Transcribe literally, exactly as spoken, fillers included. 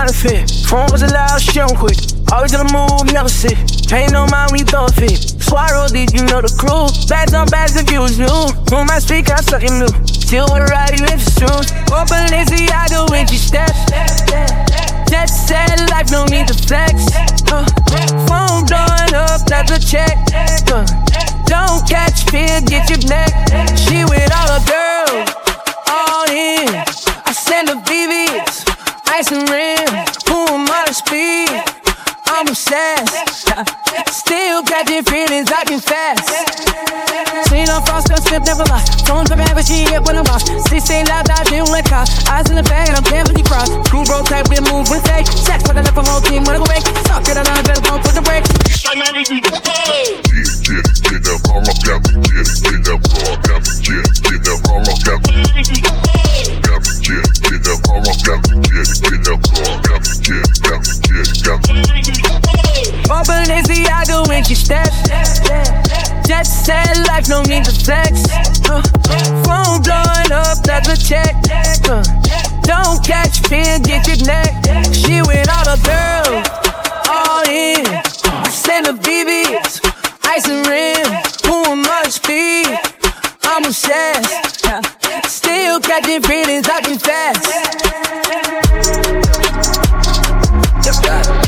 counterfeit. Phone was loud, she don't quit. Always on the move, never sit. Ain't no mind when you throw a fit. Swallow, did you know the crew? Bags on bags if you was new. On my speaker, I suck him new. Still with a ride, even if it's true. Oh, Balenciaga when she steps. Jet set life, no need to flex. Uh, phone blowing up, that's a check. Uh, don't catch fear, get your neck. She with all the girls, all in. I send her B Bs, ice and rim. Boom, on the speed, I'm obsessed. Still catching feelings, acting fast. Seen on frost, gun slip, never lie. Phone for bad, but she hit when I'm lost. Six say loud, I didn't let cop. Eyes in the bag, and I'm carefully crossed. Crew bro type, we move with fake. Sex for the left, whole team, wanna go wake. Talk it on, better go put the brakes. Get, get, get that bomb up, got me, get, get that bomb, got me, get, get that bomb up, got me. Got me, get, get that bomb up, got me, get, get that bomb, got me, get, got me, get, got me. Oh, Balenciaga when she steps. Jet set life, no need to flex. Uh, phone blowing up, that's a check. Uh, don't catch fear, get your neck. She with all the girls, all in. I send her B Bs, ice and rim. Boom, much speed, I'm obsessed. Uh, still catching feelings, acting fast. Just got